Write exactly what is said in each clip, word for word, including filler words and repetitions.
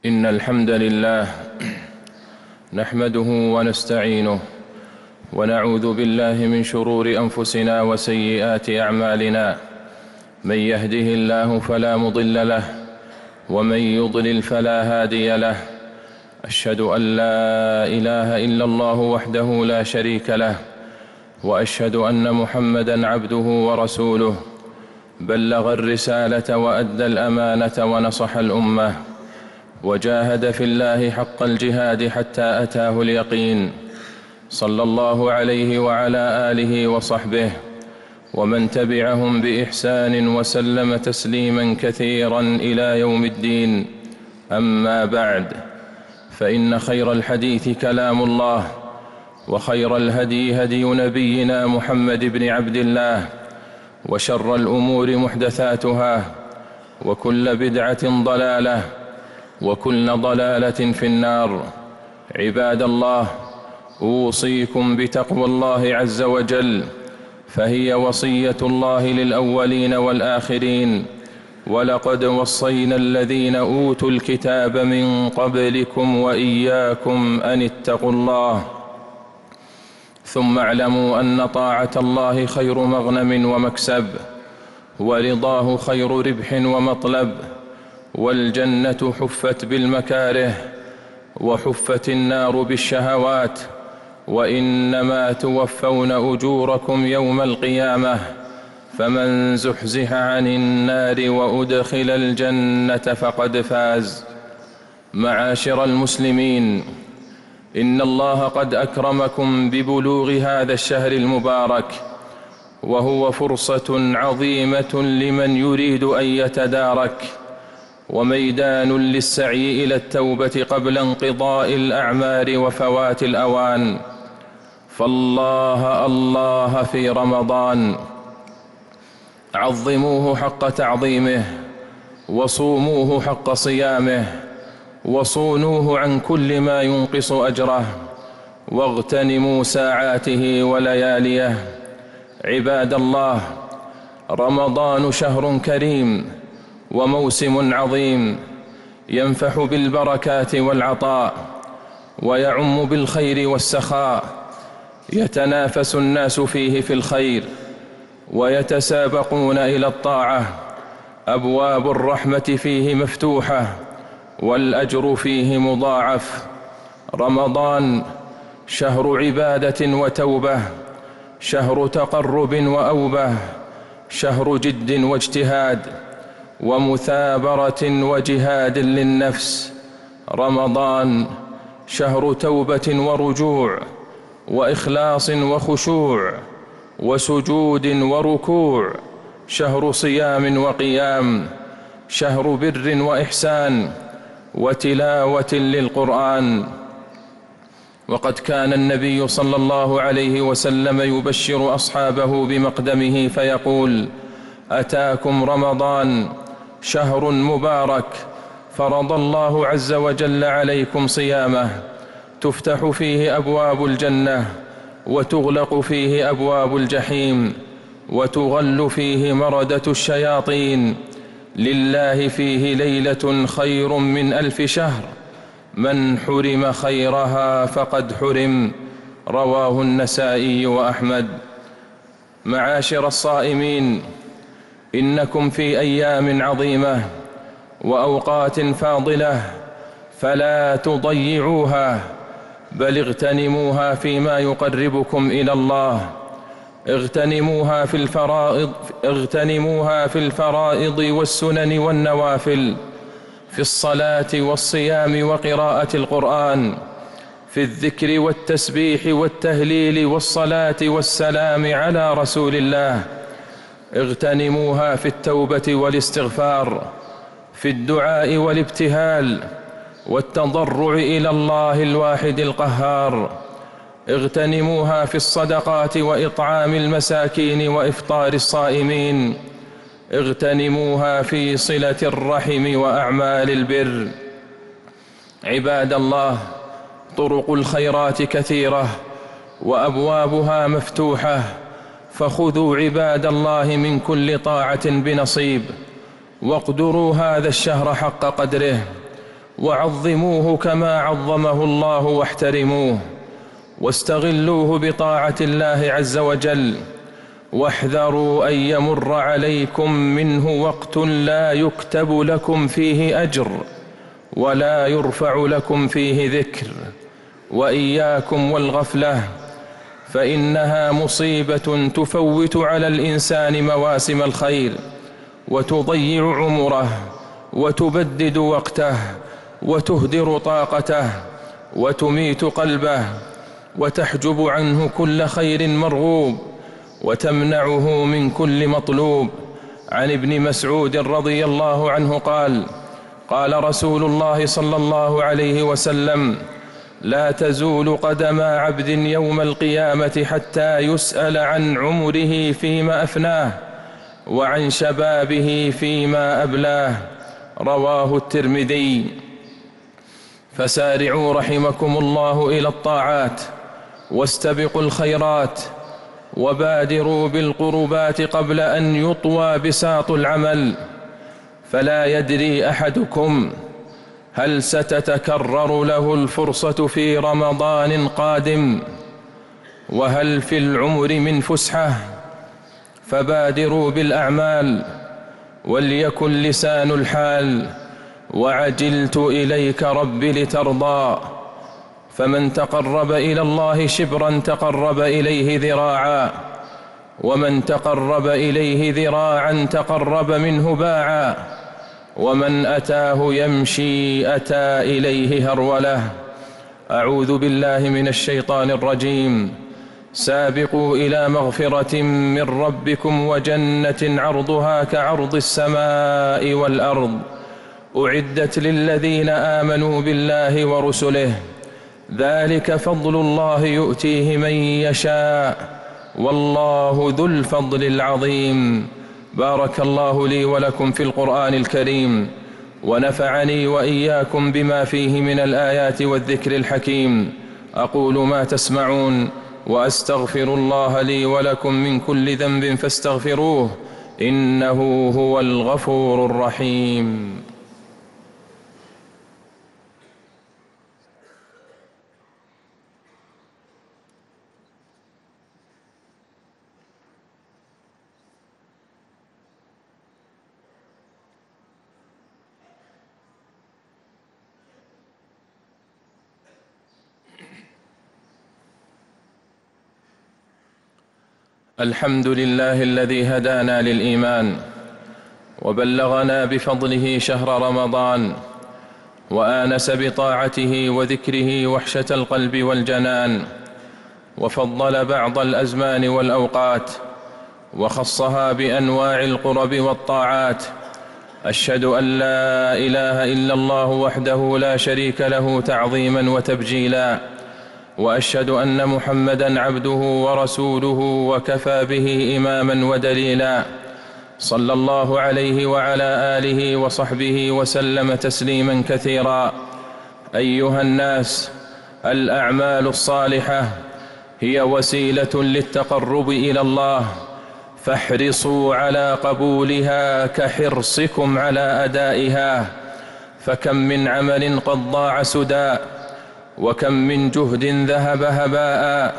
إن الحمد لله نحمده ونستعينه ونعوذ بالله من شرور أنفسنا وسيئات أعمالنا. من يهده الله فلا مضل له ومن يضلل فلا هادي له. أشهد أن لا إله إلا الله وحده لا شريك له، وأشهد أن محمدًا عبده ورسوله، بلغ الرسالة وأدى الأمانة ونصح الأمة، وجاهد في الله حق الجهاد حتى أتاه اليقين. صلى الله عليه وعلى آله وصحبه ومن تبعهم بإحسان وسلم تسليما كثيرا إلى يوم الدين. أما بعد، فإن خير الحديث كلام الله، وخير الهدي هدي نبينا محمد بن عبد الله، وشر الأمور محدثاتها، وكل بدعة ضلالة، وكل ضلالة في النار. عباد الله، أوصيكم بتقوى الله عز وجل، فهي وصية الله للأولين والآخرين. ولقد وصينا الذين أوتوا الكتاب من قبلكم وإياكم أن اتقوا الله. ثم اعلموا أن طاعة الله خير مغنم ومكسب، ورضاه خير ربح ومطلب. والجنة حفت بالمكاره، وحفت النار بالشهوات، وإنما توفون أجوركم يوم القيامة. فمن زحزح عن النار وأدخل الجنة فقد فاز. معاشر المسلمين، إن الله قد أكرمكم ببلوغ هذا الشهر المبارك، وهو فرصة عظيمة لمن يريد أن يتدارك، وميدان للسعي إلى التوبة قبل انقضاء الأعمار وفوات الأوان. فالله الله في رمضان، عظموه حق تعظيمه، وصوموه حق صيامه، وصونوه عن كل ما ينقص أجره، واغتنموا ساعاته ولياليه. عباد الله، رمضان شهر كريم وموسم عظيم، ينفح بالبركات والعطاء، ويعم بالخير والسخاء. يتنافس الناس فيه في الخير، ويتسابقون إلى الطاعة. أبواب الرحمة فيه مفتوحة، والأجر فيه مضاعف. رمضان شهر عبادة وتوبة، شهر تقرب وأوبة، شهر جد واجتهاد، ومثابرة وجهاد للنفس. رمضان شهر توبة ورجوع، وإخلاص وخشوع، وسجود وركوع، شهر صيام وقيام، شهر بر وإحسان، وتلاوة للقرآن. وقد كان النبي صلى الله عليه وسلم يبشر أصحابه بمقدمه فيقول: أتاكم رمضان شهر مبارك، فرض الله عز وجل عليكم صيامه، تفتح فيه أبواب الجنة، وتغلق فيه أبواب الجحيم، وتغل فيه مردة الشياطين. لله فيه ليلة خير من ألف شهر، من حرم خيرها فقد حرم. رواه النسائي وأحمد. معاشر الصائمين، إنكم في أيام عظيمة وأوقات فاضلة، فلا تضيعوها، بل اغتنموها فيما يقربكم إلى الله. اغتنموها في الفرائض اغتنموها في الفرائض والسنن والنوافل، في الصلاة والصيام وقراءة القرآن، في الذكر والتسبيح والتهليل والصلاة والسلام على رسول الله. اغتنموها في التوبة والاستغفار، في الدعاء والابتهال، والتضرع إلى الله الواحد القهار. اغتنموها في الصدقات وإطعام المساكين وإفطار الصائمين. اغتنموها في صلة الرحم وأعمال البر. عباد الله، طرق الخيرات كثيرة وأبوابها مفتوحة، فخذوا عباد الله من كل طاعة بنصيب، واقدروا هذا الشهر حق قدره، وعظموه كما عظمه الله واحترموه، واستغلوه بطاعة الله عز وجل، واحذروا أن يمر عليكم منه وقت لا يكتب لكم فيه أجر ولا يرفع لكم فيه ذكر. وإياكم والغفلة، فإنها مصيبة تفوت على الإنسان مواسم الخير، وتضيع عمره، وتبدد وقته، وتهدر طاقته، وتميت قلبه، وتحجب عنه كل خير مرغوب، وتمنعه من كل مطلوب. عن ابن مسعود رضي الله عنه قال: قال رسول الله صلى الله عليه وسلم: لا تزول قدم عبد يوم القيامة حتى يسأل عن عمره فيما أفناه، وعن شبابه فيما أبلاه. رواه الترمذي. فسارعوا رحمكم الله إلى الطاعات، واستبقوا الخيرات، وبادروا بالقربات قبل أن يطوى بساط العمل، فلا يدري أحدكم هل ستتكرر له الفرصة في رمضان قادم، وهل في العمر من فسحة. فبادروا بالأعمال، وليكن لسان الحال: وعجلت إليك رب لترضى. فمن تقرب إلى الله شبرا تقرب إليه ذراعا، ومن تقرب إليه ذراعا تقرب منه باعا، ومن أتاه يمشي أتى إليه هرولة. أعوذ بالله من الشيطان الرجيم. سابقوا إلى مغفرة من ربكم وجنة عرضها كعرض السماء والأرض، أعدت للذين آمنوا بالله ورسله، ذلك فضل الله يؤتيه من يشاء، والله ذو الفضل العظيم. بارك الله لي ولكم في القرآن الكريم، ونفعني وإياكم بما فيه من الآيات والذكر الحكيم. أقول ما تسمعون، وأستغفر الله لي ولكم من كل ذنب فاستغفروه، إنه هو الغفور الرحيم. الحمد لله الذي هدانا للإيمان، وبلغنا بفضله شهر رمضان، وآنس بطاعته وذكره وحشة القلب والجنان، وفضل بعض الأزمان والأوقات، وخصها بأنواع القرب والطاعات. أشهد أن لا إله إلا الله وحده لا شريك له تعظيما وتبجيلا، وأشهد أن محمدًا عبده ورسوله وكفى به إماما ودليلا، صلى الله عليه وعلى آله وصحبه وسلم تسليما كثيرا. أيها الناس، الأعمال الصالحة هي وسيلة للتقرب إلى الله، فاحرصوا على قبولها كحرصكم على أدائها. فكم من عمل قد ضاع سدى، وكم من جهد ذهب هباء،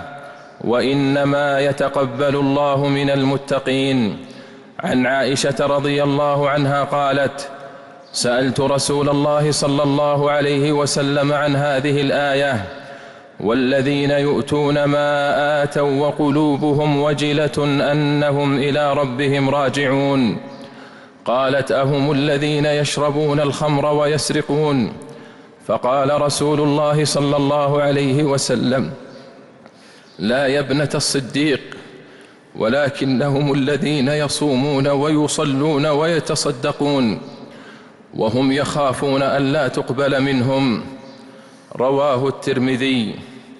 وإنما يتقبل الله من المتقين. عن عائشة رضي الله عنها قالت: سألت رسول الله صلى الله عليه وسلم عن هذه الآية: والذين يؤتون ما آتوا وقلوبهم وجلة أنهم إلى ربهم راجعون. قالت: أهم الذين يشربون الخمر ويسرقون؟ فقال رسول الله صلى الله عليه وسلم: لا يا ابنة الصديق، ولكنهم الذين يصومون ويصلون ويتصدقون وهم يخافون أن لا تقبل منهم. رواه الترمذي.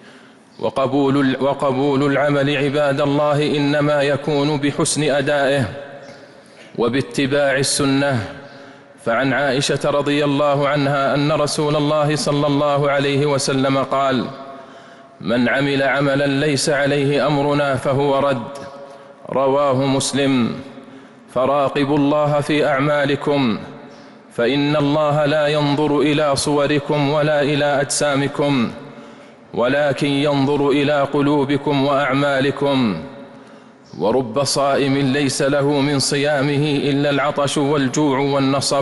وقبول, وقبول العمل عباد الله إنما يكون بحسن أدائه وباتباع السنة. فعن عائشة رضي الله عنها أن رسول الله صلى الله عليه وسلم قال: من عمل عملا ليس عليه أمرنا فهو رد. رواه مسلم. فراقبوا الله في أعمالكم، فإن الله لا ينظر إلى صوركم ولا إلى أجسامكم، ولكن ينظر إلى قلوبكم وأعمالكم. ورب صائم ليس له من صيامه إلا العطش والجوع والنصب،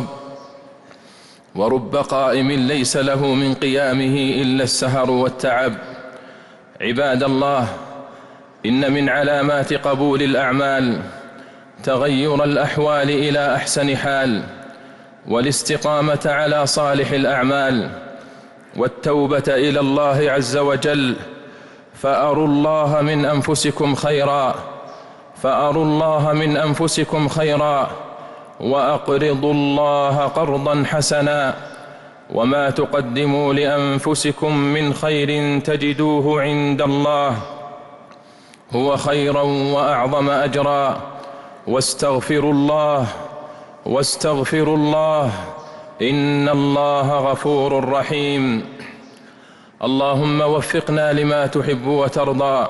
ورب قائم ليس له من قيامه إلا السهر والتعب. عباد الله، إن من علامات قبول الأعمال تغير الأحوال إلى أحسن حال، والاستقامة على صالح الأعمال، والتوبة إلى الله عز وجل. فأروا الله من أنفسكم خيرا فأروا الله من أنفسكم خيرا وأقرضوا الله قرضا حسنا، وما تقدموا لأنفسكم من خير تجدوه عند الله هو خيرا وأعظم أجرا. واستغفروا الله واستغفروا الله إن الله غفور رحيم. اللهم وفقنا لما تحب وترضى،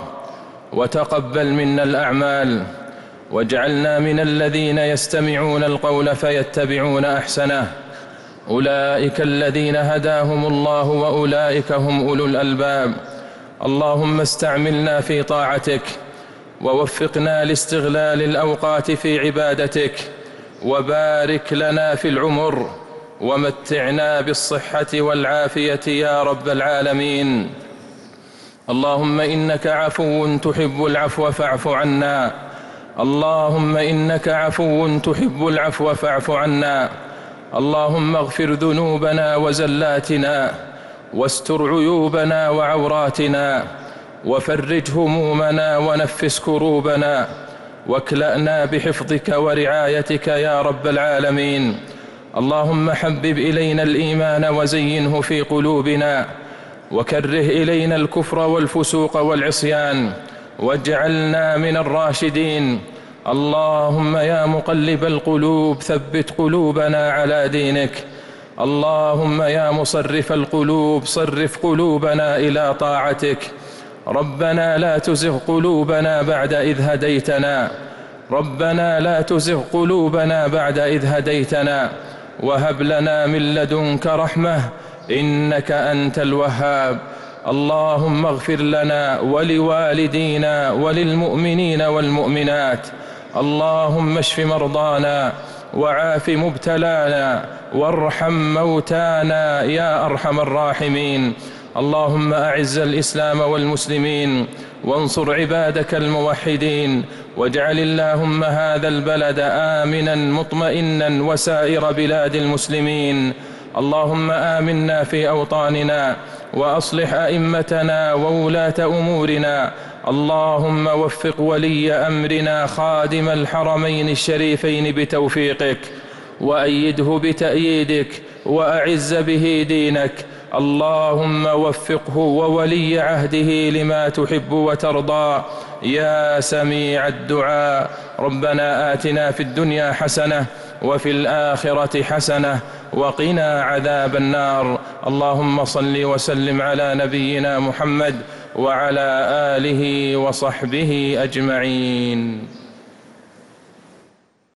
وتقبل منا الأعمال، واجعلنا من الذين يستمعون القول فيتبعون أحسنه. أولئك الذين هداهم الله وأولئك هم أولو الألباب. اللهم استعملنا في طاعتك، ووفقنا لاستغلال الأوقات في عبادتك، وبارك لنا في العمر، ومتعنا بالصحة والعافية يا رب العالمين. اللهم إنك عفو تحب العفو فاعف عنا اللهم إنك عفو تحب العفو فاعف عنا. اللهم اغفر ذنوبنا وزلاتنا، واستر عيوبنا وعوراتنا، وفرج همومنا ونفس كروبنا، واكلأنا بحفظك ورعايتك يا رب العالمين. اللهم حبب إلينا الإيمان وزينه في قلوبنا، وكره إلينا الكفر والفسوق والعصيان، واجعلنا من الراشدين. اللهم يا مقلب القلوب ثبت قلوبنا على دينك. اللهم يا مصرف القلوب صرف قلوبنا إلى طاعتك. ربنا لا تزغ قلوبنا بعد إذ هديتنا ربنا لا تزغ قلوبنا بعد إذ هديتنا وهب لنا من لدنك رحمة إنك أنت الوهاب. اللهم اغفر لنا ولوالدينا وللمؤمنين والمؤمنات. اللهم اشف مرضانا وعاف مبتلانا وارحم موتانا يا أرحم الراحمين. اللهم أعز الإسلام والمسلمين، وانصر عبادك الموحدين، واجعل اللهم هذا البلد آمنا مطمئنا وسائر بلاد المسلمين. اللهم آمنا في أوطاننا، وأصلح أئمتنا وولاة أمورنا. اللهم وفق ولي أمرنا خادم الحرمين الشريفين بتوفيقك، وأيده بتأييدك، وأعز به دينك. اللهم وفقه وولي عهده لما تحب وترضى يا سميع الدعاء. ربنا آتنا في الدنيا حسنة وفي الآخرة حسنة وقنا عذاب النار. اللهم صل وسلم على نبينا محمد وعلى آله وصحبه أجمعين.